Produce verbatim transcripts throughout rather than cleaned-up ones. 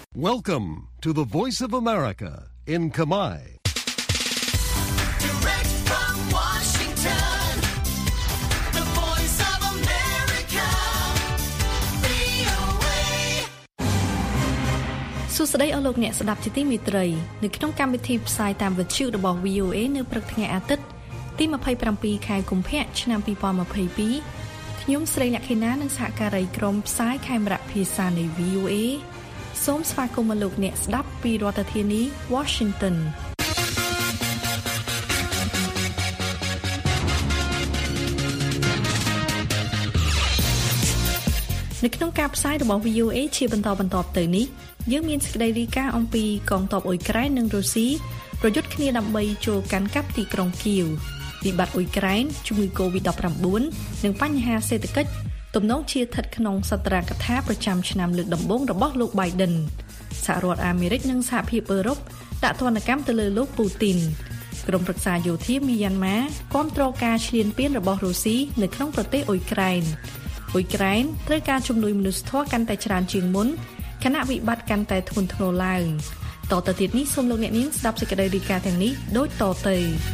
Welcome to the Voice of America in Khmer. Direct from Washington, the Voice of America, វី អូ เอសួស្តីអស់លោកអ្នកស្ដាប់ជាទីមេត្រីនៅក្នុងកម្មវិធីផ្សាយតាមវិទ្យុរបស់ វី អូ เอ នៅព្រឹកថ្ងៃអាទិត្យទីยี่สิบเจ็ดខែកុម្ភៈឆ្នាំยี่สิบยี่สิบสองខ្ញុំស្រីលក្ខិណានិងសហការីក្រុមផ្សាយខេមរៈភាសានៃ វី អូ เอ សូមស្វាគមន៍លោកអ្នកស្ដាប់ពីរដ្ឋធានី Washington នៅក្នុងការផ្សាយរបស់ វី អូ เอ ជាបន្តបន្ទាប់ទៅនេះយើងមានសេចក្តីរាយការណ៍អំពីកងទ័ពអ៊ុយក្រែននិងរុស្ស៊ីប្រយុទ្ធគ្នាដើម្បីចូលកាន់កាប់ទីក្រុងគៀវវិបត្តិអ៊ុយក្រែនជំងឺ កូវីដ ដប់ប្រាំបួន និងបញ្ហាសេដ្ឋកិច្ចទំនងជាស្ថិតក្នុងសត្រាកថាប្រចាំឆ្នាំលើកដំបូងរបស់លោក Biden សហរដ្ឋអាមេរិកនិងសហភាពអឺរ៉ុបដាក់ទណ្ឌកម្មទៅលើលោកពូទីនក្រុមប្រឹក្សាយោធាមីយ៉ាន់ម៉ាគាំទ្រការឈ្លានពានរបស់រុស្ស៊ីនៅក្នុងប្រទេសអ៊ុយក្រែនអ៊ុយក្រែនត្រូវការជំនួយមនុស្សធម៌កាន់តែច្រើនជាងមុនខណៈវិបត្តិកាន់តែធ្ងន់ធ្ងរឡើងតទៅទៀតនេះសូមលោកអ្នកនាងស្ដាប់សេចក្តីរាយការណ៍ទាំងនេះដូចតទៅ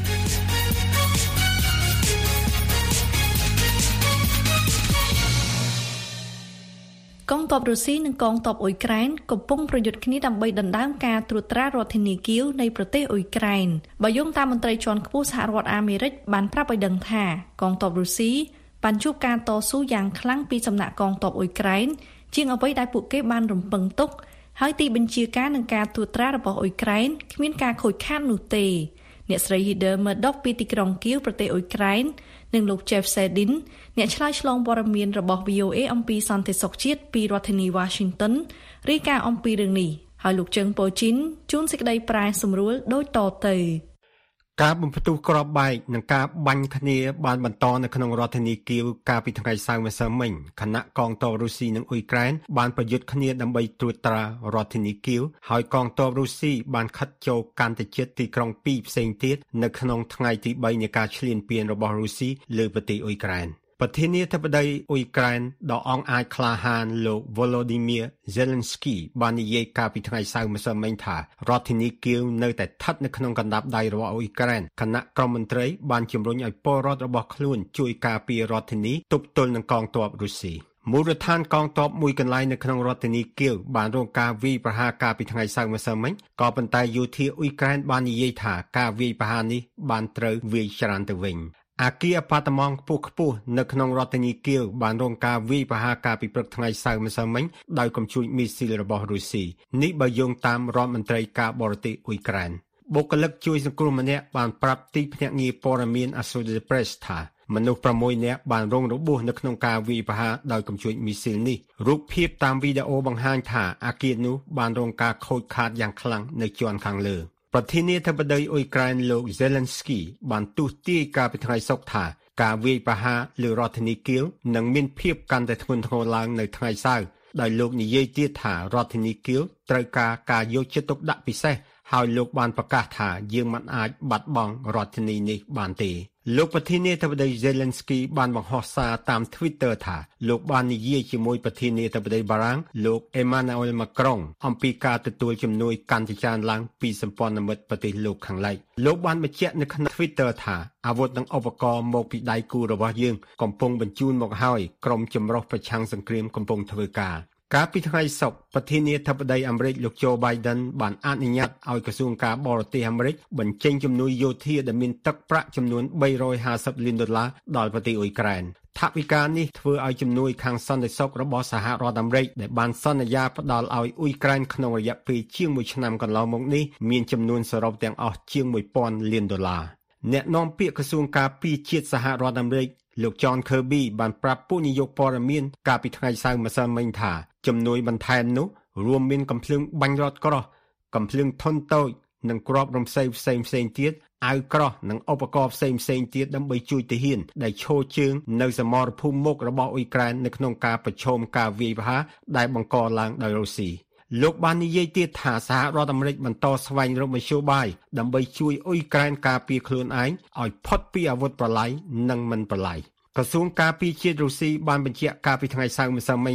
កងទ័ពរុស្ស៊ីនិងកងទ័ពអ៊ុយក្រែនកំពុងប្រយុទ្ធគ្នាដើម្បីដណ្ដើមការត្រួតត្រារដ្ឋធានីគៀវនៃប្រទេសអ៊ុយក្រែនបើយោងតាមមន្ត្រីជាន់ខ្ពស់សហរដ្ឋអាមេរិកបានប្រាប់ឲ្យដឹងថាកងទ័ពរុស្ស៊ីបានជួបការតស៊ូយ៉ាងខ្លាំងពីសំណាក់កងទ័ពអ៊ុយក្រែនជាងអ្វីដែលពួកគេបានរំពឹងទុកហើយទីបញ្ជាការនឹងការត្រួតត្រារបស់អ៊ុយក្រែនគ្មានការខូចខាតនោះទេអ្នកស្រី Heather Murdock ពីទីក្រុងគៀវប្រទេសអ៊ុយក្រែននិងលោក Jeff Sedin អ្នកឆ្លើយឆ្លងព័ត៌មានរបស់ វី អូ เอ អំពីសន្តិសុខជាតិពីរដ្ឋធានី Washington រាយការណ៍អំពីរឿងនេះហើយលោកជើងប៉ូជីនជួនសេចក្តីប្រែសម្រួលដូចតទៅការបំផ្ទុះគ្រាប់បែកនិងការបាញ់គ្នាបានបន្តនៅក្នុងរដ្ឋធានីគៀវកាលពីថ្ងៃសៅរ៍ម្សិលមិញខណៈកងទ័ពរុស្ស៊ីនិងអ៊ុយក្រែនបានប្រយុទ្ធគ្នាដើម្បីត្រួតត្រារដ្ឋធានីគៀវហើយកងទ័ពរុស្ស៊ីបានខិតចូលកាន់តែជិតទីក្រុងពីរផ្សេងទៀតនៅក្នុងថ្ងៃទីបីនៃការឈ្លានពានរបស់រុស្ស៊ីលើប្រទេសអ៊ុយក្រែនប្រធានាធិបតីអ៊ុយក្រែនដ៏អង់អាចក្លាហានលោក Volodymyr Zelensky បាននិយាយកាលពីថ្ងៃសៅរ៍ម្សិលមិញថារដ្ឋធានីគៀវនៅតែស្ថិតនៅក្នុងកណ្ដាប់ដៃរបស់អ៊ុយក្រែនគណៈក្រមមន្ត្រីបានជំរុញឲ្យពលរដ្ឋរបស់ខ្លួនជួយការពាររដ្ឋធានីទប់ទល់នឹងកងទ័ពរុស្ស៊ីមូលដ្ឋានកងទ័ពមួយកន្លែងនៅក្នុងរដ្ឋធានីគៀវបានរងការវាយប្រហារកាលពីថ្ងៃសៅរ៍ម្សិលមិញក៏ប៉ុន្តែយោធាអ៊ុយក្រែនបាននិយាយថាការវាយប្រហារនេះបានត្រូវវាយច្រានទៅវិញអគារអប៉ាតឺម៉ង់ខ្ពស់ខ្ពស់នៅក្នុងរដ្ឋធានីគៀវបានរងការវាយប្រហារកាលពីព្រឹកថ្ងៃសៅរ៍ម្សិលមិញដោយកំជួចមីស៊ីលរបស់រុស្ស៊ីនេះបើយោងតាមរដ្ឋមន្ត្រីការបរទេសអ៊ុយក្រែនបុគ្គលិកជួយសង្គ្រោះម្នាក់បានប្រាប់ទីភ្នាក់ងារព័ត៌មាន Associated Press ថាមនុស្សប្រាំមួយនាក់បានរងរបួសនៅក្នុងការវាយប្រហារដោយកំជួចមីស៊ីលនេះរូបភាពតាមវីដេអូបង្ហាញថាអគារនោះបានរងការខូចខាតយ៉ាងខ្លាំងនៅជាន់ខាងលើប្រធានាធិបតីអ៊ុយក្រែនលោក Zelensky បានទស្សន៍ទាយកាលពីថ្ងៃសុក្រថាការវាយប្រហារលើរដ្ឋធានីគៀវនឹងមានភាពកាន់តែធ្ងន់ធ្ងរឡើងនៅថ្ងៃសៅរ៍ដោយលោកនិយាយទៀតថារដ្ឋធានីគៀវត្រូវការការយកចិត្តទុកដាក់ពិសេសហើយលោកបានប្រកាសថាយើងមិនអាចបាត់បង់រដ្ឋធានីនេះបានទេលោកប្រធានាធិបតី Zelensky បានបង្ហោះសារតាម Twitter ថាលោកបាននិយាយជាមួយប្រធានាធិបតីបារាំងលោក Emmanuel Macron អំពីការទទួលជំនួយកាន់តែច្រើនឡើងពីសម្ព័ន្ធមិត្តប្រទេសលោកខាងលិចលោកបានបញ្ជាក់នៅក្នុង Twitter ថាអាវុធនិងឧបករណ៍មកពីដៃគូរបស់យើងកំពុងបញ្ជូនមកហើយក្រុមចម្រុះប្រឆាំងសង្គ្រាមកំពុងធ្វើការកាលពីថ្ងៃសុក្រប្រធានាធិបតីអាមេរិកលោក Joe Biden បានអនុញ្ញាតឲ្យក្រសួងការបរទេសអាមេរិកបញ្ចេញជំនួយយោធាដែលមានទឹកប្រាក់ចំនួនបីរយហាសិបលានដុល្លារដល់ប្រទេសអ៊ុយក្រែនថវិកានេះធ្វើឲ្យជំនួយខាងសន្តិសុខរបស់សហរដ្ឋអាមេរិកដែលបានសន្យាផ្ដល់ឲ្យអ៊ុយក្រែនក្នុងរយៈពេលជាងមួយឆ្នាំកន្លងមកនេះមានចំនួនសរុបទាំងអស់ជាងមួយពាន់លានដុល្លារអ្នកនាំពាក្យក្រសួងការពារជាតិសហរដ្ឋអាមេរិកលោក John Kirby បានប្រាប់ผู้នាយកព័ត៌មានកាលពីថ្ងៃសៅរ៍ម្សិលមិញថាជំនួយបន្ថែមនោះរួមមានកំភ្លើងបាញ់រត់ក្រោះកំភ្លើងធុនតូចនិងគ្រាប់រំសេវផ្សេងផ្សេងទៀតអាវក្រោះនិងឧបករណ៍ផ្សេងផ្សេងទៀតដើម្បីជួយទាហានដែលឈរជើងនៅសមរភូមិមុខរបស់អ៊ុយក្រែននៅក្នុងការប្រឈមការវាយប្រហារដែលបង្កឡើងដោយរុស្ស៊ីលោកបាននិយាយទៀតថាសហរដ្ឋអាមេរិកបន្តស្វែងរកមធ្យោបាយដើម្បីជួយអ៊ុយក្រែនការពារខ្លួនឯងឲ្យផុតពីអាវុធប្រឡាយនិងមិនប្រឡាយក្រសួងការពារជាតិរុស្ស៊ីបានបញ្ជាក់កាលពីថ្ងៃសៅរ៍ម្សិលមិញថា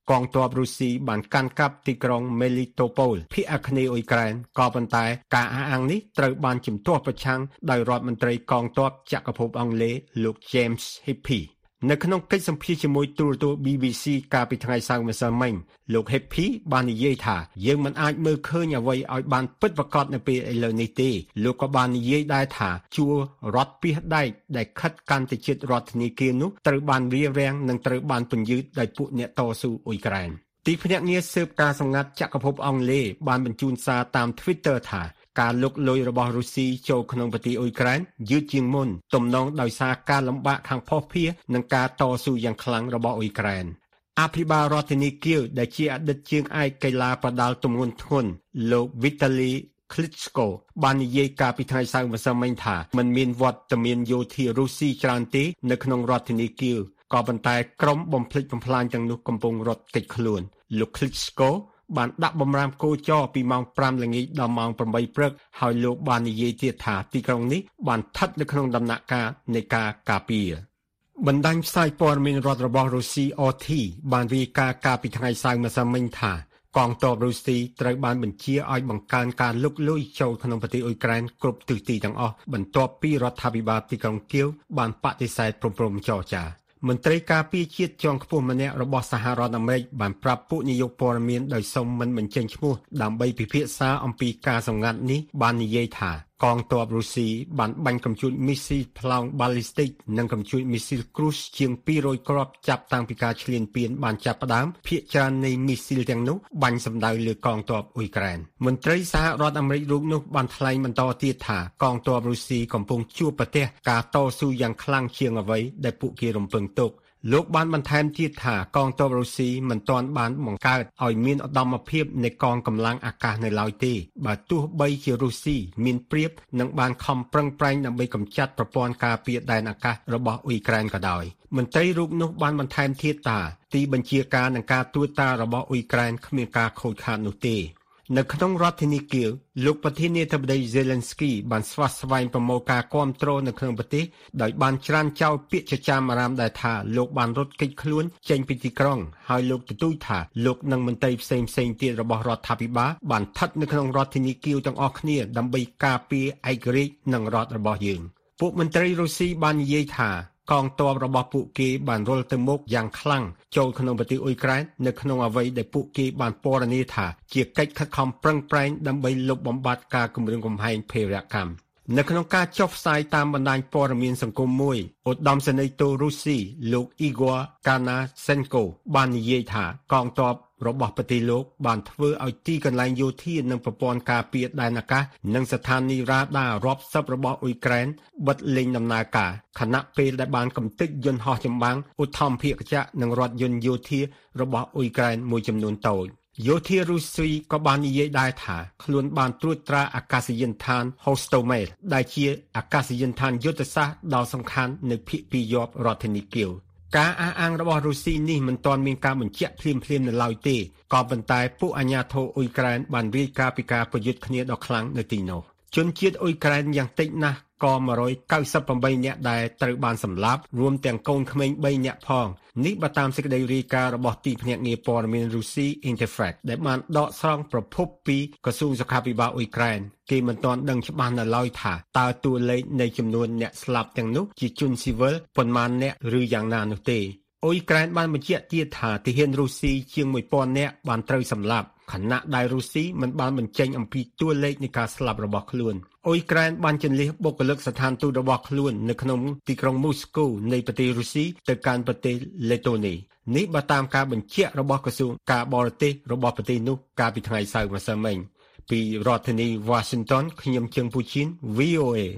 កងទ័ពរុស្ស៊ីបានកាន់កាប់ទីក្រុង Melitopol ភាគអាគ្នេយ៍អ៊ុយក្រែនក៏ប៉ុន្តែការអះអាងនេះត្រូវបានជំទាស់ប្រឆាំងដោយរដ្ឋមន្ត្រីកងទ័ពចក្រភពអង់គ្លេសលោក James Heappey នៅក្នុងកិច្ចសម្ភាសជាមួយទូរទស្សន៍ ប៊ី ប៊ី ស៊ី កាលពីថ្ងៃសៅរ៍ម្សិលមិញលោក Heappey បាននិយាយថាយើងមិនអាចមើលឃើញអ្វីឲ្យបានពិតប្រាកដនៅពេលឥឡូវនេះទេលោកក៏បាននិយាយដែរថាជួររដ្ឋពាសដែកដែលខិតកាន់ទៅជិតរដ្ឋធានីគៀវនោះត្រូវបានរារាំងនិងត្រូវបានពន្យឺតដោយពួកអ្នកតស៊ូអ៊ុយក្រែនទីភ្នាក់ងារស៊ើបការសម្ងាត់ចក្រភពអង់គ្លេសបានបញ្ជូនសារតាម Twitter ថាការលុកលុយរបស់រុស្ស៊ីចូលក្នុងប្រទេសអ៊ុយក្រែនយឺតជាងមុនទំនងដោយសារការលំបាកខាងភស្តុភារនិងការតស៊ូយ៉ាងខ្លាំងរបស់អ៊ុយក្រែនអភិបាលរដ្ឋធានីគៀវដែលជាអតីតជាងឯកកីឡាប្រដាល់ទម្ងន់ធ្ងន់លោក Vitaly Klitschko បាននិយាយកាលពីថ្ងៃសៅរ៍ម្សិលមិញថាมันមានវត្តមានយោធារុស្ស៊ីច្រើនទេនៅក្នុងរដ្ឋធានីគៀវក៏ប៉ុន្តែក្រុមបំផ្លិចបំផ្លាញទាំងនោះកំពុងរត់គេចខ្លួនលោក Klitschkoបានដាក់បំរាមគោចរពីម៉ោងប្រាំល្ងាចដល់ម៉ោងប្រាំបីព្រឹកហើយលោកបាននិយាយទៀតថាទីក្រុងនេះបានស្ថិតនៅក្នុងដំណាក់កាលនៃការការពារបណ្ដាញផ្សាយព័ត៌មានរដ្ឋរបស់រុស្ស៊ី អ ที បានរាយការណ៍កាលពីថ្ងៃសៅរ៍ម្សិលមិញថាកងទ័ពរុស្ស៊ីត្រូវបានបញ្ជាឲ្យបង្កើនការលុកលុយចូលក្នុងប្រទេសអ៊ុយក្រែនគ្រប់ទិសទីទាំងអស់បន្ទាប់ពីរដ្ឋាភិបាលទីក្រុងគៀវបានបដិសេធព្រមព្រំចរចាមន្ត្រីការពារជាតិជាន់ខ្ពស់ម្នាក់របស់សហរដ្ឋអាមេរិកបានប្រាប់ពួកនាយកព័ត៌មានដោយសុំមិនបញ្ចេញឈ្មោះដើម្បីពិភាក្សាអំពីការសម្ងាត់នេះបាននិយាយថាកងទ័ពរុស្ស៊ីបានបាញ់កាំជ្រួចមីស៊ីលប្លង់បាល់លីស្ទិកនិងកាំជ្រួចមីស៊ីលគ្រូសជាងពីររយគ្រាប់ចាប់តាំងពីការឈ្លានពានបានចាប់ផ្ដើមភាគច្រើននៃមីស៊ីលទាំងនោះបាញ់សម្ដៅលើកងទ័ពអ៊ុយក្រែនមន្ត្រីសហរដ្ឋអាមេរិករូបនោះបានថ្លែងបន្តទៀតថាកងទ័ពរុស្ស៊ីកំពុងជួបប្រទះការតស៊ូយ៉ាងខ្លាំងជាងអ្វីដែលពួកគេរំពឹងទុកលោកបានបន្ថែមទៀតថាកងទ័ពរុស្ស៊ីមិនទាន់បានបង្កើតឲ្យមានឧត្តមភាពនៃកងកម្លាំងអាកាសនៅឡើយទេបើទោះបីជារុស្ស៊ីមានព្រៀបនិងបានខំប្រឹងប្រែងដើម្បីកម្ចាត់ប្រព័ន្ធការពារដែនអាកាសរបស់អ៊ុយក្រែនក៏ដោយមន្ត្រីរូបនោះបានបន្ថែមទៀតថាទីបញ្ជាការនិងការត្រួតតារបស់អ៊ុយក្រែនគ្មានការខូចខាតនោះទេនៅក្នុងរដ្ឋធានីគៀវលោកប្រធានាធិបតី Zelensky បានស្វាស្វែងប្រមូលការគាំទ្រនៅក្នុងប្រទេសដោយបានច្រានចោលពាក្យចចាមអារាមដែលថាលោកបានរត់គេចខ្លួនចេញពីទីក្រុងហើយលោកទទូចថាលោកនិងមន្ត្រីផ្សេងផ្សេងទៀតរបស់រដ្ឋាភិបាលបានស្ថិតនៅក្នុងរដ្ឋធានីគៀវទាំងអស់គ្នាដើម្បីការពារឯករាជ្យនិងរដ្ឋរបស់យើងពួកមន្ត្រីរុស្ស៊ីបាននិយាយថាកងទ័ពរបស់ពួកគេបានរុលទៅមុខយ៉ាងខ្លាំងចូលក្នុងប្រទេសអ៊ុយក្រែននៅក្នុងអ្វីដែលពួកគេបានពណ៌នាថាជាកិច្ចខិតខំប្រឹងប្រែងដើម្បីលុបបំបាត់ការគំរាមកំហែងភេរវកម្មនៅក្នុងការចុះផ្សាយតាមបណ្ដាញព័ត៌មានសង្គមមួយឧត្តមសេនីយ៍ទោរុស្ស៊ីលោក Igor Kanasenko បាននិយាយថាកងទ័ពរបស់ប្រទេសលោកបានធ្វើឲ្យទីកន្លែងយោធានិងប្រព័ន្ធការពារដែនអាកាសនិងស្ថានីយរ៉ាដារាប់សិបរបស់អ៊ុយក្រែនបិទលេងដំណើរការខណៈពេលដែលបានកំទេចយន្តហោះចម្បាំងឧទ្ធម្ភាគចក្រនិងរថយន្តយោធារបស់អ៊ុយក្រែនមួយចំនួនតូចយោធារុស្ស៊ីក៏បាននិយាយដែរថាខ្លួនបានត្រួតត្រាអាកាសយានដ្ឋាន Hostomel ដែលជាអាកាសយានដ្ឋានយុទ្ធសាស្ត្រដ៏សំខាន់នៅភាគពីរយប់រដ្ឋធានីគៀវការអះអាងរបស់រុស្ស៊ីនេះមិនទាន់មានការបញ្ជាក់ភ្លាមៗនៅឡើយទេក៏ប៉ុន្តែពួកអាជ្ញាធរអ៊ុយក្រែនបានរាយការណ៍ពីការប្រយុទ្ធគ្នាដ៏ខ្លាំងនៅទីនោះជនជាតិអ៊ុយក្រែនយ៉ាងតិចណាស់ក៏một trăm chín mươi támនាក់ដែលត្រូវបានសម្លាប់រួមទាំងកូនក្មេងបីនាក់ផងនេះបើតាមសេចក្តីរាយការណ៍របស់ទីភ្នាក់ងារព័ត៌មានរុស្ស៊ី Interfax ដែលបានដកស្រង់ប្រភពពីក្រសួងសុខាភិបាលអ៊ុយក្រែនគេមិនទាន់ដឹងច្បាស់នៅឡើយថាតើតួលេខនៃចំនួនអ្នកស្លាប់ទាំងនោះជាជនស៊ីវិលប៉ុន្មានអ្នកឬយ៉ាងណានោះទេអ៊ុយក្រែនបានបញ្ជាក់ទៀតថាទាហានរុស្ស៊ីជាងmột nghìnនាក់បានត្រូវសម្លាប់ខណៈដែលរុស្ស៊ីមិនបានបញ្ចេញអំពីតួលេខនៃការស្លាប់របស់ខ្លួនអ៊ុយក្រែនបានជន្លៀសបុគ្គលិកស្ថានទូតរបស់ខ្លួននៅក្នុងទីក្រុងមូស្គូនៃប្រទេសរុស្ស៊ីទៅកាន់ប្រទេសលេតូនីនេះបើតាមការបញ្ជាក់របស់ក្រសួងការបរទេសរបស់ប្រទេសនោះកាលពីថ្ងៃសៅរ៍ម្សិលមិញពីរដ្ឋធានី Washington ខ្ញុំជើងពូជីន វី អូ เอ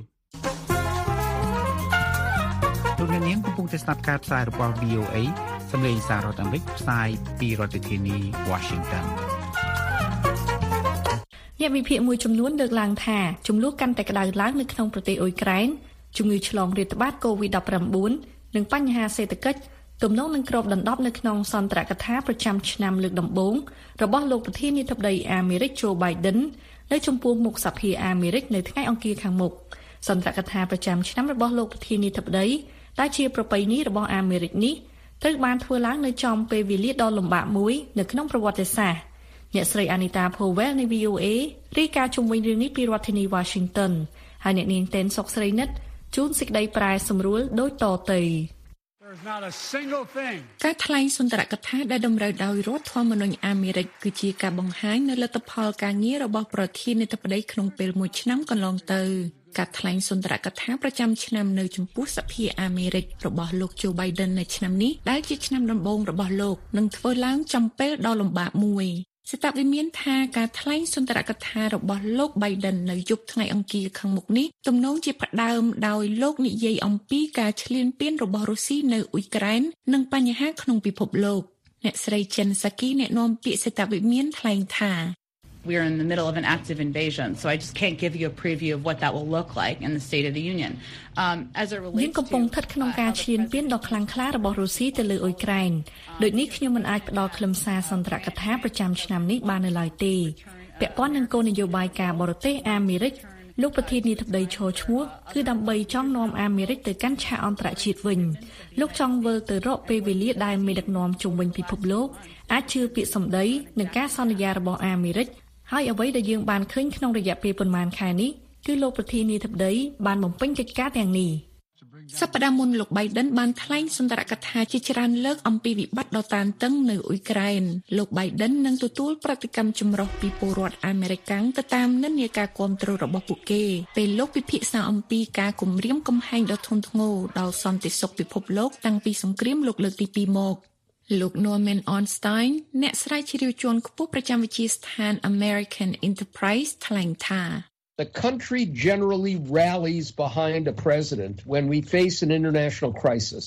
លោកអ្នកនាងកំពុងតែស្ដាប់ការផ្សាយរបស់ វី អូ เอ សម្លេងសាររដ្ឋអាមេរិកផ្សាយពីរដ្ឋធានី Washington អ្នកវិភាគមួយចំនួនលើកឡើងថាចំនួនកាន់តែក្តៅឡើងនៅក្នុងប្រទេសអ៊ុយក្រែនជំងឺឆ្លងរាតត្បាត កូវីដ -19 និងបញ្ហាសេដ្ឋកិច្ចទំនងនឹងគ្របដណ្ដប់នៅក្នុងសន្ទរកថាប្រចាំឆ្នាំលើកដំបូងរបស់លោកប្រធានាធិបតីអាមេរិក Joe Biden នៅចំពោះមុខសភាអាមេរិកនៅថ្ងៃអង្គារខាងមុខសន្ទរកថាប្រចាំឆ្នាំរបស់លោកប្រធានាធិបតីដែលជាប្រពៃណីរបស់អាមេរិកនេះត្រូវបានធ្វើឡើងនៅចំពេលវេលាដ៏លំបាកមួយនៅក្នុងប្រវត្តិសាស្ត្រអ្នកស្រី Anita Powell នៃ V O A រាយការណ៍ជុំវិញរឿងនេះពីរដ្ឋធានី Washington ហើយអ្នកនាងតែនសុកស្រីនិតជូនសេចក្តីប្រែសម្រួលដូចតទៅការថ្លែងសុន្ទរកថាដែលតម្រូវដោយរដ្ឋធម្មនុញ្ញអាមេរិកគឺជាការបង្ហាញនៅលទ្ធផលការងាររបស់ប្រធានាធិបតីក្នុងពេលមួយឆ្នាំកន្លងទៅការថ្លែងសុន្ទរកថាប្រចាំឆ្នាំនៅចំពោះសភាអាមេរិករបស់លោក Joe Biden នៅឆ្នាំនេះដែលជាឆ្នាំដំបូងរបស់លោកនឹងធ្វើឡើងចំពេលដ៏លំបាកមួយស្ថាបវិមានថាការថ្លែងសុន្ទរកថារបស់លោក Biden នៅយប់ថ្ងៃអង្គារខាងមុខនេះទំនងជាផ្ដើមដោយលោកនិយាយអំពីការឈ្លានពានរបស់រុស្ស៊ីនៅអ៊ុយក្រែននិងបញ្ហាក្នុងពិភពលោកអ្នកស្រី Jen Psaki អ្នកនាំពាក្យស្ថាបវិមានថ្លែងថា We are in the middle of an active invasion, so I just can't give you a preview of what that will look like in the State of the Union. Um, as it relates to យើងកំពុងស្ថិតក្នុងការឈ្លានពានដ៏ខ្លាំងក្លារបស់រុស្ស៊ីទៅលើអ៊ុយក្រែនដូចនេះខ្ញុំមិនអាចផ្ដល់ខ្លឹមសារសន្ទរកថាប្រចាំឆ្នាំនេះបាននៅឡើយទេពាក់ព័ន្ធនឹងគោលនយោបាយការបរទេសអាមេរិកលោកប្រធានាធិបតីឈរឈ្មោះគឺដើម្បីចង់នាំអាមេរិកទៅកាន់ឆាកអន្តរជាតិវិញលោកចង់វិលទៅរកពេលវេលាដែលមេដឹកនាំជុំវិញពិភពលោកអាចជឿពាក្យសម្ដីនិងការសន្យារបស់អាមេរិកហើយអ្វីដែលយើងបានឃើញក្នុងរយៈពេលប៉ុន្មានខែនេះគឺលោកប្រធានាធិបតីបានបំពេញកិច្ចការទាំងនេះសប្តាហ៍មុនលោក Biden បានថ្លែងសុន្ទរកថាជាច្រើនលើកអំពីវិបត្តិដ៏តានតឹងនៅអ៊ុយក្រែនលោក Biden នឹងទទួលប្រតិកម្មចម្រុះពីពលរដ្ឋអាមេរិកទៅតាមនិន្នាការគាំទ្ររបស់ពួកគេពេលលោកពិភាក្សាអំពីការគំរាមកំហែងដ៏ធ្ងន់ធ្ងរដល់សន្តិសុខពិភពលោកតាំងពីសង្គ្រាមលោកលើកទីពីរមកលោក Norman Ornstein អ្នកស្រាវជ្រាវជាន់ខ្ពស់ប្រចាំវិទ្យាស្ថាន American Enterprise ថ្លែងថា The country generally rallies behind a president when we face an international crisis.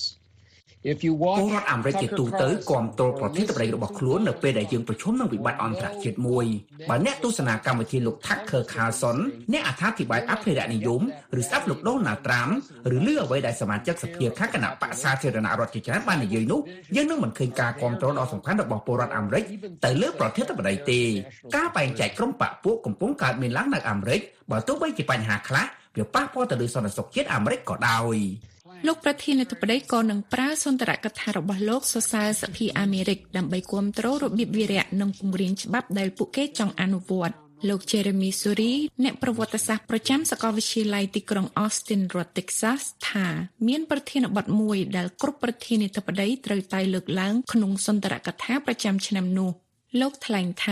If you watch ពលរដ្ឋអាមេរិកជាទូទៅគាំទ្រប្រធានាធិបតីរបស់ខ្លួននៅពេលដែលយើងប្រឈមនឹងវិបត្តិអន្តរជាតិមួយបើអ្នកទស្សនាកម្មវិធីលោក Tucker Carlson អ្នកអត្ថាធិប្បាយអភិរក្សនិយមឬស្ដាប់លោក Donald Trump ឬឮអ្វីដែលសមាជិកសភាខាងគណៈបក្សសាធារណរដ្ឋជាច្រើនបាននិយាយនោះយើងនឹងមិនឃើញការគាំទ្រដ៏សំខាន់របស់ពលរដ្ឋអាមេរិកទៅលើប្រធានាធិបតីទេការបែងចែកក្រុមបកពួកកំពុងកើតមានឡើងនៅអាមេរិកបើទោះបីជាបញ្ហាខ្លះវាប៉ះពាល់ទៅលើសន្តិសុខជាតិអាមេរិកក៏ដោយលោកប្រធានាធិបតីក៏នឹងប្រើសុន្ទរកថារបស់លោកសរសើរសភាអាមេរិកដើម្បីគាំទ្ររបៀបវារៈនិងពង្រៀងច្បាប់ដែលពួកគេចង់អនុវត្តលោក Jeremy Suri អ្នកប្រវត្តិសាស្ត្រប្រចាំសាកលវិទ្យាល័យទីក្រុង Austin រដ្ឋ Texas ថាមានប្រធានបទមួយដែលគ្រប់ប្រធានាធិបតីត្រូវតែលើកឡើងក្នុងសុន្ទរកថាប្រចាំឆ្នាំនោះលោកថ្លែងថា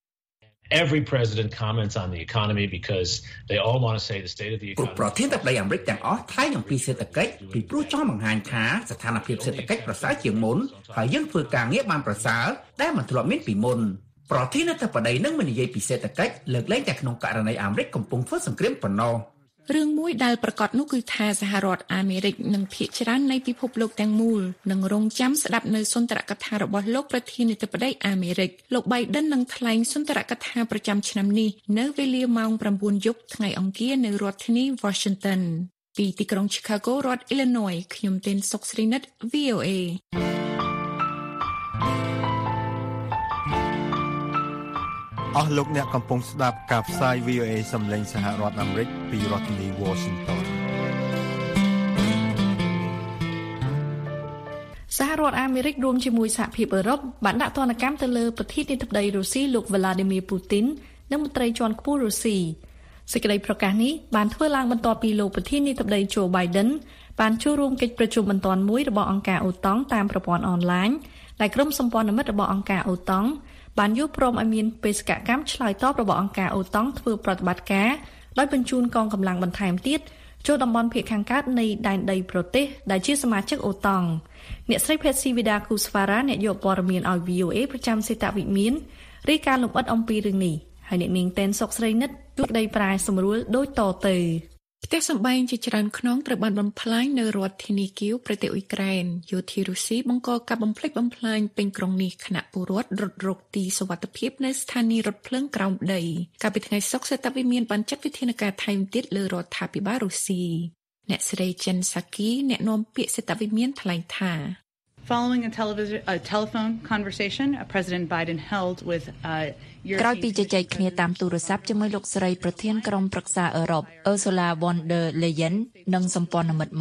Every president comments on the economy because they all want to say the state of the economy. ប្រធានាធិបតីអាមេរិកទាំងអស់ថ្លែងអំពីសេដ្ឋកិច្ចពីព្រោះចង់បង្ហាញថាស្ថានភាពសេដ្ឋកិច្ចប្រសើរជាងមុនហើយយើងធ្វើការងារបានប្រសើរដែលមិនធ្លាប់មានពីមុនប្រធានាធិបតីនឹងមិននិយាយពីសេដ្ឋកិច្ចលើកលែងតែក្នុងករណីអាមេរិកកំពុងធ្វើសង្គ្រាមប៉ុណ្ណោះរឿងមួយដែលប្រកាសនោះគឺថាសហរដ្ឋអាមេរិកនិងភាគច្រើននៃពិភពលោកទាំងមូលនឹងរងចាំស្ដាប់នៅសុន្ទរកថារបស់លោកប្រធានាធិបតីអាមេរិកលោក Biden នឹងថ្លែងសុន្ទរកថាប្រចាំឆ្នាំនេះនៅវេលាម៉ោងប្រាំបួនយប់ថ្ងៃអង្គារនៅរដ្ឋធានី Washington ពីទីក្រុង Chicago រដ្ឋ Illinois ខ្ញុំទេនសុកស្រីនិត V O A អស់លោកអ្នកកំពុងស្ដាប់ការផ្សាយ V O A សំឡេងសហរដ្ឋអាមេរិកពីរដ្ឋធានី Washington សហរដ្ឋអាមេរិករួមជាមួយសហភាពអឺរ៉ុបបានដាក់ទណ្ឌកម្មទៅលើប្រធានាធិបតីរុស្ស៊ីលោក Vladimir Putin និងមន្ត្រីជាន់ខ្ពស់រុស្ស៊ីសេចក្តីប្រកាសនេះបានធ្វើឡើងបន្ទាប់ពីលោកប្រធានាធិបតី Joe Biden បានចូលរួមកិច្ចប្រជុំបន្ទាន់មួយរបស់អង្គការអូតង់តាមប្រព័ន្ធអនឡាញដែលក្រុមសម្ព័ន្ធមិត្តរបស់អង្គការអូតង់បានយល់ព្រមឲ្យមានបេសកកម្មឆ្លើយតបរបស់អង្គការអូតង់ធ្វើប្រតិបត្តិការដោយបញ្ជូនកងកម្លាំងបន្ថែមទៀតចូលតំបន់ភាគខាងកើតនៃដែនដីប្រទេសដែលជាសមាជិកអូតង់អ្នកស្រី Patsy Widakuswara អ្នកយកព័ត៌មានឲ្យ V O A ប្រចាំសេតវិមានរាយការណ៍លម្អិតអំពីរឿងនេះហើយអ្នកនាងតែនសុកស្រីនិតជួបដីប្រែសម្រួលដូចតទៅផ្ទះសម្បែងជាច្រើនខ្នងត្រូវបានបំផ្លាញនៅរដ្ឋធានីគៀវប្រទេសអ៊ុយក្រែនយោធារុស្ស៊ីបង្កការបំផ្លិចបំផ្លាញពេញក្រុងនេះខណៈពលរដ្ឋរត់រកទីសុវត្ថិភាពនៅស្ថានីយ៍រថភ្លើងក្រោមដីកាលពីថ្ងៃសុក្រសេតវិមានបានចាត់វិធានការថែមទៀតលើរដ្ឋាភិបាលរុស្ស៊ីអ្នកស្រី Jen Psaki អ្នកនាំពាក្យសេតវិមានថ្លែងថា Following a television a telephone conversation President Biden held with uhក្រោយពីជជែកគ្នាតាមទូរស័ព្ទជាមួយលោកស្រីប្រធានក្រុមប្រឹក្សាអឺរ៉ុប Ursula von der Leyen និងសម្ព័ន្ធមិត្តមក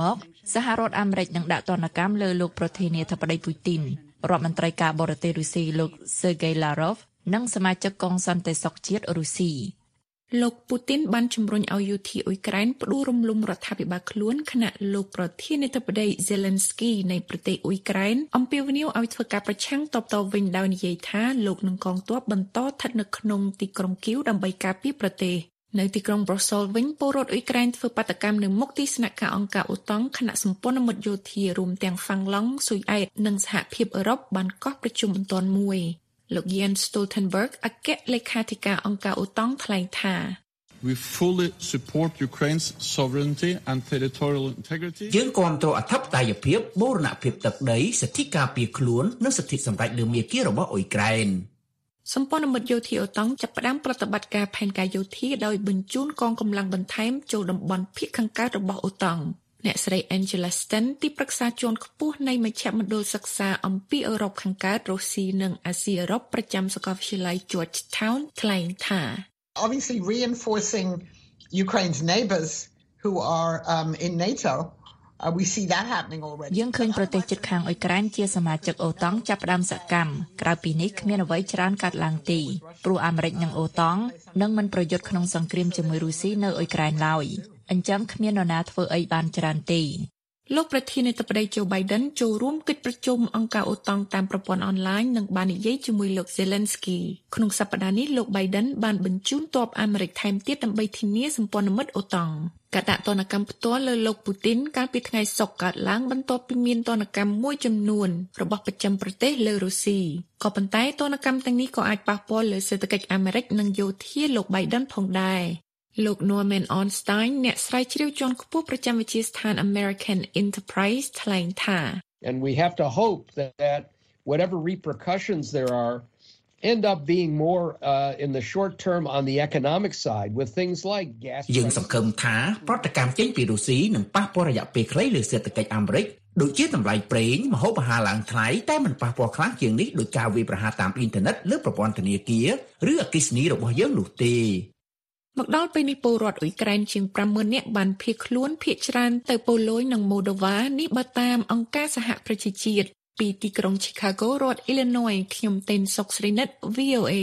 សហរដ្ឋអាមេរិកនឹងដាក់ទណ្ឌកម្មលើលោកប្រធានាធិបតីពូទីនរដ្ឋមន្ត្រីការបរទេសរុស្ស៊ីលោក Sergei Lavrov និងសមាជិកកងសន្តិសុខជាតិរុស្ស៊ីលោកពូទីនបានជំរុញឲ្យយោធាអ៊ុយក្រែនផ្ដួលរំលំរដ្ឋាភិបាលខ្លួនខណៈលោកប្រធានាធិបតី Zelensky នៃប្រទេសអ៊ុយក្រែនអំពាវនាវឲ្យធ្វើការប្រឆាំងតបតវិញដោយនិយាយថាលោកនឹងកងទ័ពបន្តស្ថិតនៅក្នុងទីក្រុងគីវដើម្បីការពារប្រទេសនៅទីក្រុង Brussels វិញពលរដ្ឋអ៊ុយក្រែនធ្វើបាតកម្មនៅមុខទីស្នាក់ការអង្គការអូតង់គណៈសម្ព័ន្ធមិត្តយោធារួមទាំងហ្វាំងឡង់ស៊ុយអែតនិងសហភាពអឺរ៉ុបបានកោះប្រជុំបន្ទាន់មួយលោក Jens Stoltenberg អគ្គលេខាធិការអង្គការអូតង់ថ្លែងថា We fully support Ukraine's sovereignty and territorial integrity. យើងគាំទ្រអធិបតេយ្យភាពបូរណភាពទឹកដីសិទ្ធិការពារខ្លួននិងសិទ្ធិសម្រេចលើមាគ៌ារបស់អ៊ុយក្រែនសម្ព័ន្ធមិត្តយោធាអូតង់ចាប់ផ្ដើមប្រតិបត្តិការផែនការយោធាដោយបញ្ជូនកងកម្លាំងបន្ថែមចូលតំបន់ភាគខាងកើតរបស់អូតង់អ្នកស្រី Angela Sten ទីប្រឹក្សាជាន់ខ្ពស់នៃមជ្ឈមណ្ឌលសិក្សាអំពីអឺរ៉ុបខាងកើតរុស្ស៊ីនិងអាស៊ីអឺរ៉ុបប្រចាំសាកលវិទ្យាល័យ Georgetown ថ្លែងថា Obviously reinforcing Ukraine's neighbors who are um, in NATO uh, we see that happening already យើងឃើញប្រទេសជិតខាងអ៊ុយក្រែនជាសមាជិកអូតង់ចាប់ផ្ដើមសកម្មក្រៅពីនេះគ្មានអ្វីច្រើនកើតឡើងទេព្រោះអាមេរិកនិងអូតង់នឹងមិនប្រយុទ្ធក្នុងសង្គ្រាមជាមួយរុស្ស៊ីនៅអ៊ុយក្រែនឡើយអញ្ចឹងគ្មាននរណាធ្វើអីបានច្រើនទេលោកប្រធានាធិបតី Joe Biden ចូលរួមកិច្ចប្រជុំអង្គការអូតង់តាមប្រព័ន្ធអនឡាញនិងបាននិយាយជាមួយលោក Zelensky ក្នុងសប្តាហ៍នេះលោក Biden បានបញ្ជូនទ័ពអាមេរិកថែមទៀតដើម្បីធានាសម្ព័ន្ធមិត្តអូតង់ការដាក់ទណ្ឌកម្មផ្ទាល់លើលោកពូទីនកាលពីថ្ងៃសុក្រកើតឡើងបន្ទាប់ពីមានទណ្ឌកម្មមួយចំនួនរបស់ប្រចាំប្រទេសលើរុស្ស៊ីក៏ប៉ុន្តែទណ្ឌកម្មទាំងនេះក៏អាចប៉ះពាល់លើសេដ្ឋកិច្ចអាមេរិកនិងយោធាលោក Biden ផងដែរលោក Norman Ornstein អ្នកស្រាវជ្រាវជាន់ខ្ពស់ប្រចាំវិទ្យាស្ថាន American Enterprise ថ្លែងថា And we have to hope that, that whatever repercussions there are end up being more uh, in the short term on the economic side with things like gas យើងសង្ឃឹមថាប្រតិកម្មចេញពីរុស្ស៊ីនឹងប៉ះពាល់រយៈពេលខ្លីលើសេដ្ឋកិច្ចអាមេរិកដូចជាតម្លៃប្រេងម្ហូបអាហារឡើងថ្លៃតែមិនប៉ះពាល់ខ្លាំងជាងនេះដោយការវាយប្រហារតាមអ៊ីនធឺណិតលើប្រព័ន្ធធនាគារឬអគ្គិសនីរបស់យើងនោះទេមកដល់ពេលនេះពលរដ្ឋអ៊ុយក្រែនជាង ប្រាំម៉ឺន នាក់បានភៀសខ្លួនភៀសច្រើនទៅប៉ូឡូញនិងម៉ូដូវ៉ានេះបើតាមអង្គការសហប្រជាជាតិពីទីក្រុង Chicago រដ្ឋ Illinois ខ្ញុំតេនសុកស្រីនិត V O A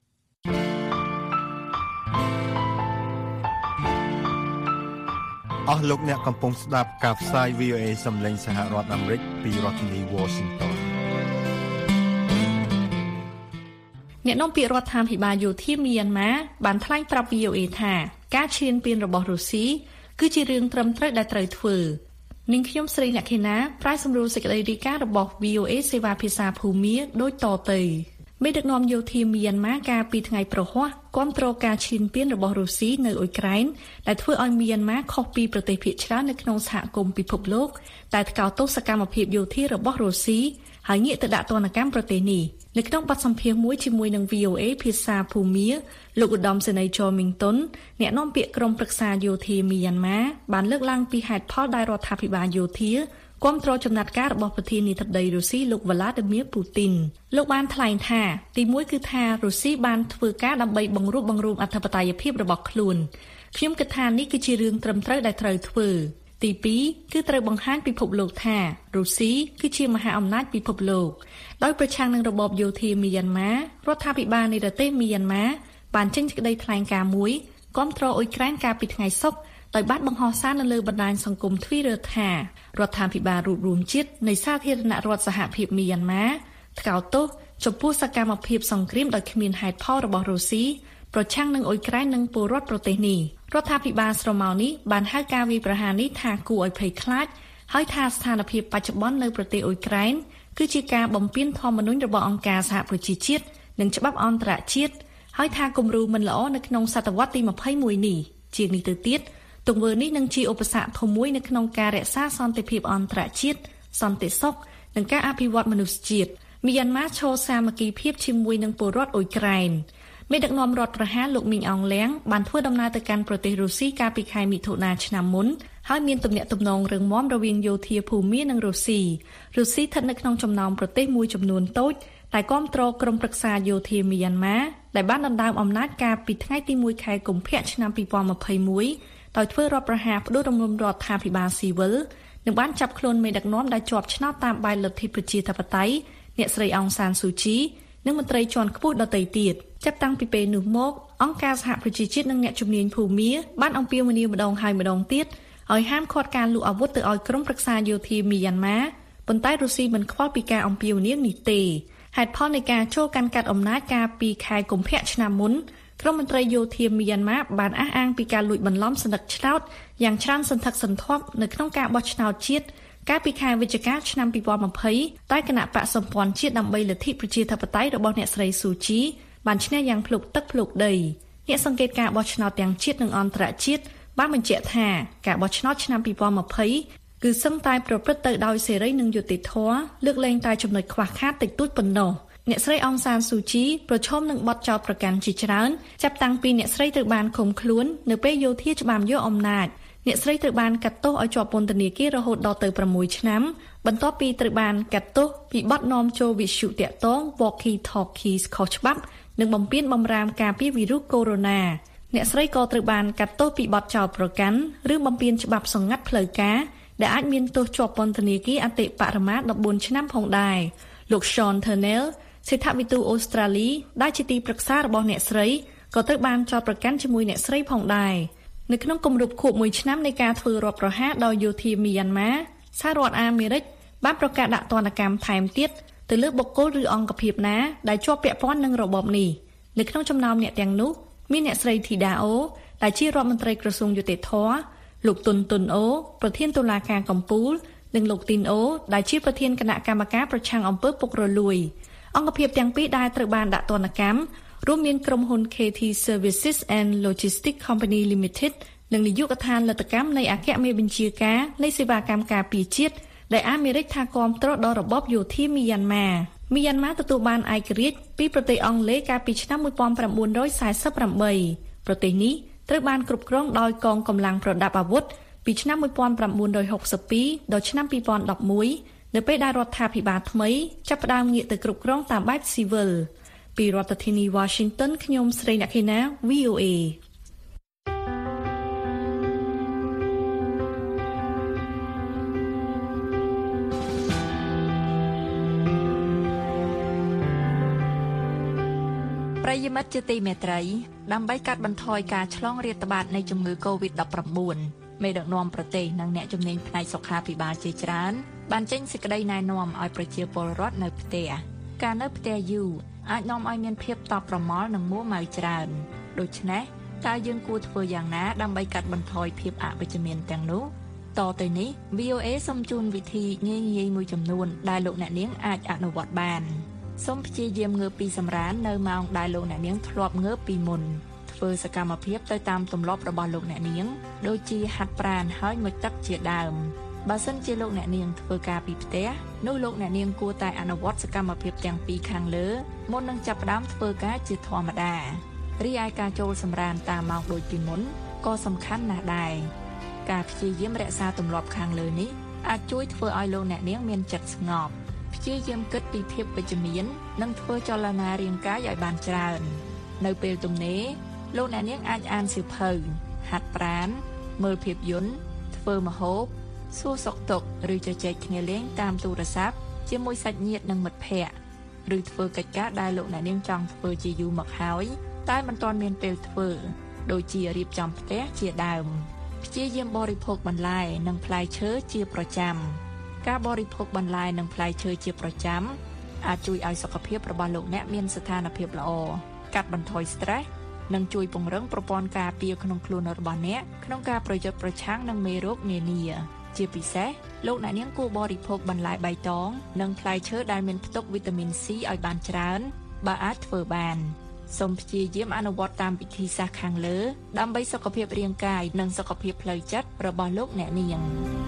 អស់លោកអ្នកកំពុងស្ដាប់ការផ្សាយ V O A សំឡេងសហរដ្ឋអាមេរិកពីរដ្ឋធានី Washington អ្នកនាំពាក្យរដ្ឋាភិបាលយោធាមីយ៉ាន់ម៉ាបានថ្លែងប្រាប់ V O A ថាការឈ្លានពានរបស់រុស្ស៊ីគឺជារឿងត្រឹមត្រូវដែលត្រូវធ្វើនាងខ្ញុំស្រីលក្ខិណាប្រាយសម្រួលសេចក្តីរាយការណ៍របស់ V O A សេវាភាសាភូមាដូចតទៅមេដឹកនាំយោធាមីយ៉ាន់ម៉ាកាលពីថ្ងៃប្រហ័សគាំទ្រការឈ្លានពានរបស់រុស្ស៊ីនៅអ៊ុយក្រែនដែលធ្វើឲ្យមីយ៉ាន់ម៉ាខុសពីប្រទេសភាគច្រើននៅក្នុងសហគមន៍ពិភពលោកតែថ្កោលទោសសកម្មភាពយោធារបស់រុស្ស៊ីហើយងាកទៅដាក់ទណ្ឌកម្មប្រទេសនេះនៅក្នុងបទសម្ភាសន៍មួយជាមួយនឹង V O A ភាសាភូមាលោកឧត្តមសេនីយ៍ ច មីងតុនអ្នកនាំពាក្យក្រុមប្រឹក្សាយោធាមីយ៉ាន់ម៉ាបានលើកឡើងពីហេតុផលដែលរដ្ឋាភិបាលយោធាគាំទ្រចំណាត់ការរបស់ប្រធានាធិបតីរុស្ស៊ីលោក Vladimir Putin លោកបានថ្លែងថាទីមួយគឺថារុស្ស៊ីបានធ្វើការដើម្បីបង្រួបបង្រួមអធិបតេយ្យភាពរបស់ខ្លួនខ្ញុំគិតថានេះគឺជារឿងត្រឹមត្រូវដែលត្រូវធ្វើទីពីរគឺត្រូវបង្ហាញពិភពលោកថារុស្ស៊ីគឺជាមហាអំណាចពិភពលោកដោយប្រឆាំងនឹងរបបយោធាមីយ៉ាន់ម៉ារដ្ឋាភិបាលនៃប្រទេសមីយ៉ាន់ម៉ាបានចេញសេចក្តីថ្លែងការណ៍មួយគាំទ្រអ៊ុយក្រែនកាលពីថ្ងៃសុក្រដោយបានបង្ហោះសារនៅលើបណ្ដាញសង្គម Twitter ថារដ្ឋាភិបាលរួបរวมជាតិនៃសាធារណរដ្ឋសហភាពមីយ៉ាន់ម៉ាថ្កោលទោសចំពោះសកម្មភាពសង្គ្រាមដោយគ្មានហេតុផលរបស់រុស្ស៊ីប្រឆាំងនឹងអ៊ុយក្រែននិងពលរដ្ឋប្រទេសនេះរដ្ឋាភិបាលស្រមោលនេះបានហៅការវាយប្រហារនេះថាគួរឲ្យភ័យខ្លាចហើយថាស្ថានភាពបច្ចុប្បន្ននៅប្រទេសអ៊ុយក្រែនគឺជាការបំពានធម្មនុញ្ញរបស់អង្គការសហប្រជាជាតិនិងច្បាប់អន្តរជាតិហើយថាគំរូមិនល្អនៅក្នុងសតវត្សទីម្ភៃមួយនេះជាងនេះទៅទៀតទង្វើនេះនឹងជាឧបសគ្គធំមួយនៅក្នុងការរក្សាសន្តិភាពអន្តរជាតិសន្តិសុខនិងការអភិវឌ្ឍមនុស្សជាតិមីយ៉ាន់ម៉ាឈរសាមគ្គីភាពជាមួយនឹងពលរដ្ឋអ៊ុយក្រែនមេដឹកនាំរដ្ឋប្រហារលោកមីងអងលៀងបានធ្វើដំណើរទៅកាន់ប្រទេសរុស្ស៊ីកាលពីខែមិថុនាឆ្នាំមុនហើយមានទំនាក់ទំនងរឹងមាំរវាងយោធាភូមានិងរុស្ស៊ីរុស្ស៊ីស្ថិតនៅក្នុងចំណោមប្រទេសមួយចំនួនតូចតែគាំទ្រក្រុមប្រឹក្សាយោធាមីយ៉ាន់ម៉ាដែលបានដណ្ដើមអំណាចកាលពីថ្ងៃទីមួយខែកុម្ភៈឆ្នាំពីរពាន់ម្ភៃមួយដោយធ្វើរដ្ឋប្រហារផ្ដួលរំលំរដ្ឋាភិបាលស៊ីវិលនឹងបានចាប់ខ្លួនមេដឹកនាំដែលជាប់ឆ្នោតតាមបែបលទ្ធិប្រជាធិបតេយ្យអ្នកស្រីអង្សានស៊ូជីនិងមន្ត្រីជាន់ខ្ពស់ដទៃទៀតចាប់តាំងពីពេលនោះមកអង្គការសហប្រជាជាតិនិងអ្នកជំនាញភូមាបានអំពាវនាវម្ដងហើយម្ដងទៀតឲ្យហាមឃាត់ការលក់អាវុធទៅឲ្យក្រុមប្រឹក្សាយោធាមីយ៉ាន់ម៉ាប៉ុន្តែរុស្ស៊ីមិនខ្វល់ពីការអំពាវនាវនេះទេហេតុផលនៃការចូលកាន់កាត់អំណាចកាលពីខែកុម្ភៈឆ្នាំមុនក្រុមមន្ត្រីយោធាមីយ៉ាន់ម៉ាបានអះអាងពីការលួចបន្លំសន្តិឆ្នោតយ៉ាងច្រើនសន្ធឹកសន្ធាប់នៅក្នុងការបោះឆ្នោតជាតិកាលពីខែវិច្ឆិកាឆ្នាំពីរពាន់ยี่สิบតែគណៈបកសម្ព័ន្ធជាតិដើម្បីលទ្ធិប្រជាធិបតេយ្យរបស់អ្នកស្រីស៊ូជីបានឈ្នះយ៉ាងភ្លុកទឹកភ្លុកដីអ្នកសង្កេតការបោះឆ្នោតទាំងជាតិនិងអន្តរជាតិបានបញ្ជាក់ថាការបោះឆ្នោតឆ្នាំពីរពាន់ยี่สิบគឺសឹងតែប្រព្រឹត្តទៅដោយសេរីនិងយុត្តិធម៌លើកលែងតែចំណុចខ្វះខាតតិចតួចប៉ុណ្ណោះអ្នកស្រីអង្សានស៊ូជីប្រឈមនឹងបទចោទប្រកាន់ជាច្រើនចាប់តាំងពីអ្នកស្រីត្រូវបានឃុំខ្លួននៅពេលយោធាច្បាមយកអំណាចអ្នកស្រីត្រូវបានកាត់ទោសឲ្យជាប់ពន្ធនាគាររហូតដល់ទៅប្រាំមួយឆ្នាំបន្ទាប់ពីត្រូវបានកាត់ទោសពីបទនាំចូលវិទ្យុតាក់ទង Walkie Talkies ខុសច្បាប់និងបំពានបំរាមការពារវីរុសកូវីដ អ្នកស្រីក៏ត្រូវបានកាត់ទោសពីបទចោទប្រកាន់ឬបំពានច្បាប់សម្ងាត់ផ្លូវការដែលអាចមានទោសជាប់ពន្ធនាគារអតិបរមាដប់បួនឆ្នាំផងដែរលោក Sean Turnell សេដ្ឋវិទូអូស្ត្រាលីដែលជាទីប្រឹក្សារបស់អ្នកស្រីក៏ត្រូវបានចោទប្រកាន់ជាមួយអ្នកស្រីផងដែរនៅក្នុងគម្រប់ខួបមួយឆ្នាំនៃការធ្វើរដ្ឋប្រហារដោយយោធាមីយ៉ាន់ម៉ាសហរដ្ឋអាមេរិកបានប្រកាសដាក់ទណ្ឌកម្មថែមទៀតទៅលើបុគ្គលឬអង្គភាពណាដែលជាប់ពាក់ព័ន្ធនឹងរបបនេះនៅក្នុងចំណោមអ្នកទាំងនោះមានអ្នកស្រីធីដាអូដែលជារដ្ឋមន្ត្រីក្រសួងយុតិធធម៌លោកតុនតុនអូប្រធានតុលាការកំពូលនិងលោកទីនអូដែលជាប្រធានគណៈកម្មការប្រឆាំងអំពើពុករលួយអង្គភាពទាំងពីរដែលត្រូវបានដាក់ទណ្ឌកម្មរួមមានក្រុមហ៊ុន K T Services and Logistics Company Limited និងនាយកដ្ឋានលទ្ធកម្មនៃអគ្គមេបញ្ជាការនៃសេវាកម្មការពារជាតិដែលអាមេរិកថាគាំទ្រដល់របបយោធាមីយ៉ាន់ម៉ាមីយ៉ាន់ម៉ាទទួលបានឯករាជ្យពីប្រទេសអង់គ្លេសកាលពីឆ្នាំnineteen forty-eightប្រទេសនេះត្រូវបានគ្រប់គ្រងដោយកងកម្លាំងប្រដាប់អាវុធពីឆ្នាំnineteen sixty-twoដល់ឆ្នាំtwo thousand elevenនៅពេលដែលរដ្ឋាភិបាលថ្មីចាប់ផ្ដើមងាកទៅគ្រប់គ្រងតាមបែបស៊ីវិលពីរដ្ឋធានី Washington ខ្ញុំស្រីអ្នកខេណា V O A ប្រិយមិត្តជាទីមេត្រីដើម្បីកាត់បន្ថយការឆ្លងរាតត្បាតនៃជំងឺ កូវីដ-nineteen មេដឹកនាំប្រទេសនិងអ្នកជំនាញផ្នែកសុខាភិបាលជាច្រើនបានចេញសេចក្តីណែនាំឲ្យប្រជាពលរដ្ឋនៅផ្ទះការនៅផ្ទះយូរអាចនាំឲ្យមានភាពតប់ប្រមល់និងមួម៉ៅច្រើនដូច្នេះតើយើងគួរធ្វើយ៉ាងណាដើម្បីកាត់បន្ថយភាពអវិជ្ជមានទាំងនោះតទៅនេះ V O A សូមជូនវិធីងាយៗមួយចំនួនដែលលោកអ្នកនាងអាចអនុវត្តបានសូមព្យាយាមងើបពីសម្រាននៅម៉ោងដែលលោកអ្នកនាងធ្លាប់ងើបពីមុនធ្វើសកម្មភាពទៅតាមទម្លាប់របស់លោកអ្នកនាងដូចជាហាត់ប្រាណហើយមុជទឹកជាដើមបើសិនជាលោកអ្នកនាងធ្វើការពីផ្ទះនោះលោកអ្នកនាងគួរតែអនុវត្តសកម្មភាពទាំងពីរខាងលើមុននឹងចាប់ផ្ដើមធ្វើការជាធម្មតារីឯការចូលសម្រានតាមម៉ោងដូចពីមុនក៏សំខាន់ណាស់ដែរការព្យាយាមរក្សាទម្លាប់ខាងលើនេះអាចជួយធ្វើឲ្យលោកអ្នកនាងមានចិត្តស្ងប់ព្យាយាមគិតពីភាពវិជ្ជមាននិងធ្វើចលនារាងកាយឲ្យបានច្រើននៅពេលទំនេរលោកអ្នកនាងអាចអានសៀវភៅហាត់ប្រាណមើលភាពយន្តធ្វើម្ហូបសួរសុខទុក្ខឬជជែកគ្នាលេងតាមទូរស័ព្ទជាមួយសាច់ញាតិនិងមិត្តភ័ក្តិឬធ្វើកិច្ចការដែលលោកអ្នកនាងចង់ធ្វើជាយូរមកហើយតែមិនទាន់មានពេលធ្វើដូចជារៀបចំផ្ទះជាដើមព្យាយាមបរិភោគបន្លែនិងផ្លែឈើជាប្រចាំការបរិភោគបន្លែនិងផ្លែឈើជាប្រចាំអាចជួយឲ្យសុខភាពរបស់លោកអ្នកមានស្ថានភាពល្អកាត់បន្ថយ stress និងជួយពង្រឹងប្រព័ន្ធការពារក្នុងខ្លួនរបស់អ្នកក្នុងការប្រយុទ្ធប្រឆាំងនឹងមេរោគនានាជាពិសេសលោកអ្នកនាងគួរបរិភោគបន្លែបៃតងនិងផ្លែឈើដែលមានផ្ទុកវីតាមីន C ឲ្យបានច្រើនបើអាចធ្វើបានសូមព្យាយាមអនុវត្តតាមវិធីសាស្ត្រខាងលើដើម្បីសុខភាពរាងកាយនិងសុខភាពផ្លូវចិត្តរបស់លោកអ្នកនាង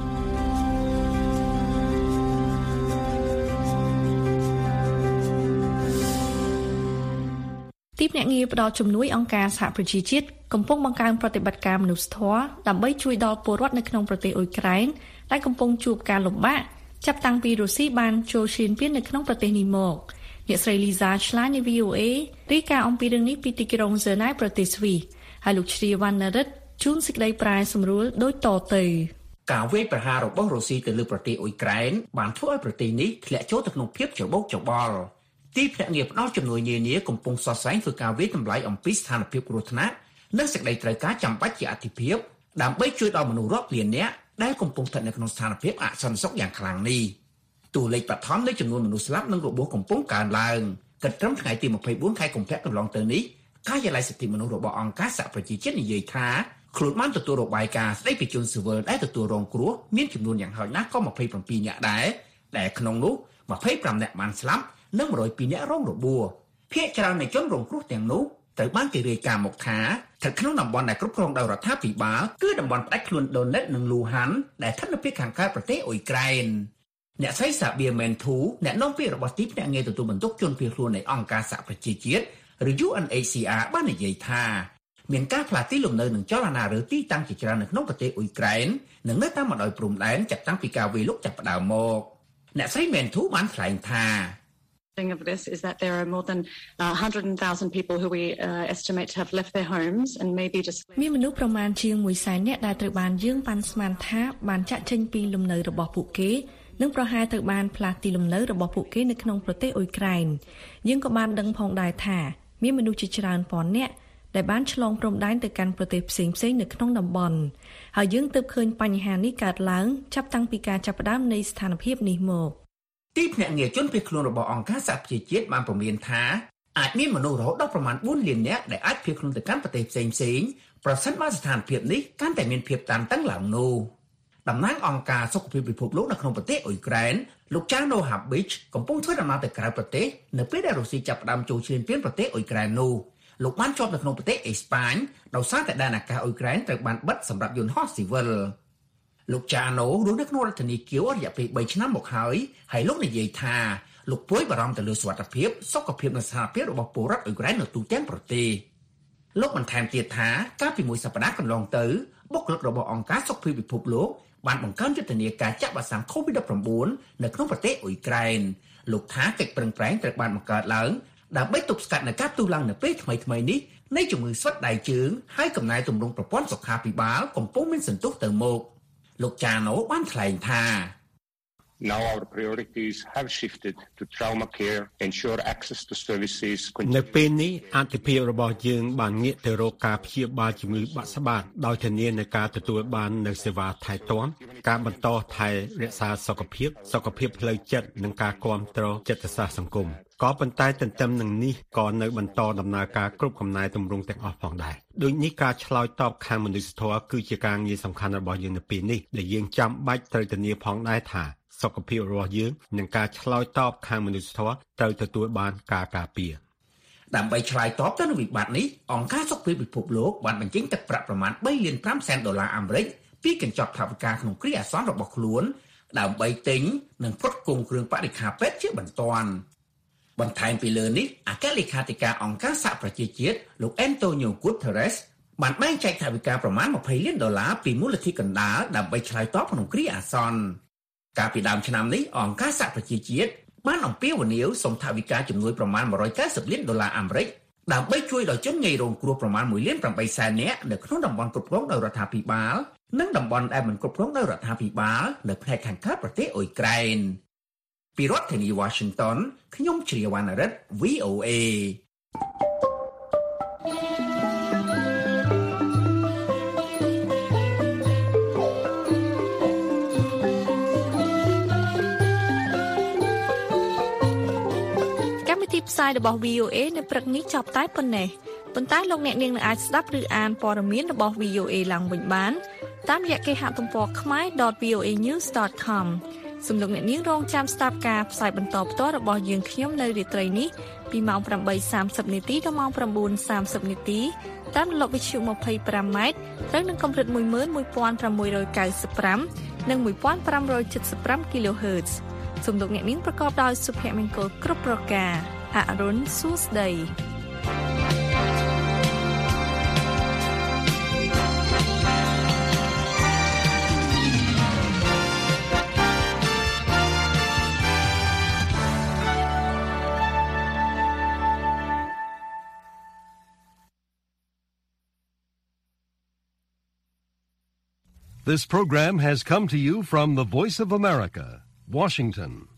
ទីភ្នាក់ងារផ្ដល់ជំនួយអង្គការសហប្រជាជាតិកំពុងបង្កើនប្រតិបត្តិការមនុស្សធម៌ដើម្បីជួយដល់ពលរដ្ឋនៅក្នុងប្រទេសអ៊ុយក្រែនដែលកំពុងជួបការលំបាកចាប់តាំងពីរុស្ស៊ីបានចូលឈ្លានពាននៅក្នុងប្រទេសនេះមកអ្នកស្រី Lisa ឆ្លាញ់នៃ V O A រាយការណ៍អំពីរឿងនេះពីទីក្រុង Geneva ប្រទេសស្វីសហើយលោកជ្រាវណ្ណរិទ្ធជួនសេចក្តីប្រាយសម្រួលដូចតទៅការវាយប្រហាររបស់រុស្ស៊ីទៅលើប្រទេសអ៊ុយក្រែនបានធ្វើឲ្យប្រទេសនេះធ្លាក់ចូលទៅក្នុងភាពច្របូកច្របល់ទីភ្នាក់ងារផ្ដល់ជំនួយនានាកំពុងសរសែងធ្វើការវាយតម្លៃអំពីស្ថានភាពគ្រោះថ្នាក់និងសេចក្តីត្រូវការចាំបាច់ជាអាទិភាពដើម្បីជួយដល់មនុស្សរាប់លាននាក់ដែលកំពុងស្ថិតនៅក្នុងស្ថានភាពអសន្តិសុខយ៉ាងខ្លាំងនេះតួលេខបឋមនៃចំនួនមនុស្សស្លាប់និងរបួសកំពុងកើនឡើងគិតត្រឹមថ្ងៃទីម្ភៃបួនខែកុម្ភៈកន្លងទៅនេះការិយាល័យសិទ្ធិមនុស្សរបស់អង្គការសហប្រជាជាតិនិយាយថាខ្លួនបានទទួលរបាយការណ៍ស្ដីពីជនស៊ីវិលដែលទទួលរងគ្រោះមានចំនួនយ៉ាងហោចណាស់ក៏ម្ភៃប្រាំពីរនាក់ដែរដែលក្នុងនោះម្ភៃប្រាំនាក់បានស្លាប់និងមួយរយពីរនាក់រងរបួសភាគច្រើននៃជនរងគ្រោះទាំងនោះត្រូវបានគេរាយការណ៍មកថាស្ថិតក្នុងតំបន់ដែលគ្រប់គ្រងដោយរដ្ឋាភិបាលគឺតំបន់ផ្ដាច់ខ្លួនដូណេតនិងលូហាន់ដែលស្ថិតនៅភាគខាងកើតប្រទេសអ៊ុយក្រែនអ្នកស្រីសាបៀមែនធូអ្នកនាំពាក្យរបស់ទីភ្នាក់ងារទទួលបន្ទុកជនភៀសខ្លួននៃអង្គការសហប្រជាជាតិឬ U N H C R បាននិយាយថាមានការផ្លាស់ទីលំនៅនឹងចលនារើទីតាំងជាច្រើននៅក្នុងប្រទេសអ៊ុយក្រែននិងនៅតាមបណ្ដោយព្រំដែនចាប់តាំងពីការវាយលុកចាប់ផ្ដើមមកអ្នកស្រីមែនធូបានថ្លែងថា of this is that there are more than uh, one hundred thousand people who we uh, estimate to have left their homes and maybe just មានមនុស្សប្រមាណជាងមួយសែននាក់ដែលត្រូវបានយើងប៉ាន់ស្មានថាបានចាក់ចេញពីលំនៅរបស់ពួកគេនិងប្រហែលត្រូវបានផ្លាស់ទីលំនៅរបស់ពួកគេនៅក្នុងប្រទេសអ៊ុយក្រែនយើងក៏បានដឹងផងដែរថាមានមនុស្សជាច្រើនពាន់នាក់ដែលបានឆ្លងព្រំដែនទៅកាន់ប្រទេសផ្សេងៗនៅក្នុងតំបន់ហើយយើងទើបឃើញបញ្ហានេះកើតឡើងចាប់តាំងពីការចាប់ផ្ដើមនៃស្ថានភាពនេះមកទីភ្នាក់ងារជនភៀសខ្លួនរបស់អង្គការសហប្រជាជាតិបានប្រមានថាអាចមានមនុស្សរហូតដល់ប្រមាណបួនលាននាក់ដែលអាចភៀសខ្លួនទៅកាន់ប្រទេសផ្សេងៗប្រសិនបើស្ថានភាពនេះកាន់តែមានភាពតានតឹងឡើងនោះតំណាងអង្គការសុខភាពពិភពលោកនៅក្នុងប្រទេសអ៊ុយក្រែនលោកចាណូហាប៊ីចកំពុងធ្វើដំណើរទៅក្រៅប្រទេសនៅពេលដែលរុស្ស៊ីចាប់ផ្ដើមចូលឈ្លានពានប្រទេសអ៊ុយក្រែននោះលោកបានជាប់នៅក្នុងប្រទេសអេស្ប៉ាញដោយសារតែដែនអាកាសអ៊ុយក្រែនត្រូវបានបិទសម្រាប់យន្តហោះស៊ីវិលលោកចាណូរស់នៅក្នុងរដ្ឋធានីគៀវរយៈពេលបីឆ្នាំមកហើយហើយលោកនិយាយថាលោកព្រួយបារម្ភទៅលើសុខភាពសុខភាពនិងស្ថានភាពរបស់ពលរដ្ឋអ៊ុយក្រែននៅទូទាំងប្រទេសលោកបន្ថែមទៀតថាកាលពីមួយសប្តាហ៍កន្លងទៅបុគ្គលិករបស់អង្គការសុខភាពពិភពលោកបានបង្កើនយុទ្ធនាការចាក់វ៉ាក់សាំង កូវីដ ដប់ប្រាំបួន នៅក្នុងប្រទេសអ៊ុយក្រែនលោកថាកិច្ចប្រឹងប្រែងត្រូវបានបង្កើតឡើងដើម្បីទប់ស្កាត់នូវការផ្ទុះឡើងនៅពេលថ្មីៗនេះនៃជំងឺស្វិតដៃជើងហើយកំណែទម្រង់ប្រព័ន្ធសុខាភិបាលកំពុងមានសន្ទុះទៅមុខលោកចាណូបានថ្លែងថា Now our priorities have shifted to trauma care, ensure access to services. នៅពេលនេះអាទិភាពរបស់យើងបានងាកទៅរកការព្យាបាលជំងឺបាក់ស្បាតដោយធានានូវការទទួលបាននូវសេវាថែទាំការបន្តថែរក្សាសុខភាពសុខភាពផ្លូវចិត្តនិងការគាំទ្រចិត្តសាស្ត្រសង្គមក៏ប៉ុន្តែទន្ទឹមនឹងនេះក៏នៅបន្តដំណើរការគ្រប់កំណែទម្រង់ទាំងអស់ផងដែរដូចនេះការឆ្លើយតបខាងមនុស្សធម៌គឺជាការងារសំខាន់របស់យើងនៅពេលនេះដែលយើងចាំបាច់ត្រូវធានាផងដែរថាសុខភាពរបស់យើងនិងការឆ្លើយតបខាងមនុស្សធម៌ត្រូវទទួលបានការការពារដើម្បីឆ្លើយតបទៅនឹងវិបត្តិនេះអង្គការសុខភាពពិភពលោកបានបញ្ចេញទឹកប្រាក់ប្រមាណបីលានប្រាំសែនដុល្លារអាមេរិកពីកញ្ចប់ថវិកាក្នុងគ្រាអាសន្នរបស់ខ្លួនដើម្បីទិញនិងផ្គត់ផ្គង់គ្រឿងបរិក្ខារពេទ្យជាបន្ទាន់បន្ថែមពីលើនេះអគ្គលេខាធិការអង្គការសហប្រជាជាតិលោក Antonio Guterres បានបែងចែកថវិកាប្រមាណម្ភៃលានដុល្លារពីមូលនិធិកណ្ដាលដើម្បីឆ្លើយតបក្នុងគ្រាអាសន្នកាលពីដើមឆ្នាំនេះអង្គការសហប្រជាជាតិបានអំពាវនាវសុំថវិកាជំនួយប្រមាណmột trăm chín mươiលានដុល្លារអាមេរិកដើម្បីជួយដល់ជនងាយរងគ្រោះប្រមាណមួយលានប្រាំបីសែននាក់នៅក្នុងតំបន់គ្រប់គ្រងដោយរដ្ឋាភិបាលនិងតំបន់ដែលមិនគ្រប់គ្រងដោយរដ្ឋាភិបាលនៅផ្នែកខាងកើតប្រទេសអ៊ុយក្រែនពីរដ្ឋធានី Washington ខ្ញុំជ្រាវណ្ណរិទ្ធ V O A ផ្សាយរបស់ V O A នៅព្រឹកនេះចប់តែប៉ុណ្ណេះប៉ុន្តែលោកអ្នកនាងអាចស្ដាប់ឬអានព័ត៌មានរបស់ V O A ឡើងវិញបានតាមរយៈគេហទំព័រ khmae dot v o a news dot com សូមលោកអ្នកនាងរងចាំស្ដាប់ការផ្សាយបន្តផ្ទាល់របស់យើងខ្ញុំនៅរាត្រីនេះពីម៉ោងប្រាំបីសាមសិបនាទីដល់ម៉ោងប្រាំបួនសាមសិបនាទីតាមរលកវិទ្យុម្ភៃប្រាំម៉ែត្រត្រូវនឹងកម្រិតមួយម៉ឺនមួយពាន់ប្រាំមួយរយកៅសិបប្រាំនិងមួយពាន់ប្រាំរយ칠សិបប្រាំ kilohertz សូមលោកអ្នកនាងប្រកបដោយសុភមង្គលគ្រប់ប្រការអរុនសួស្ដី This program has come to you from the Voice of America, Washington.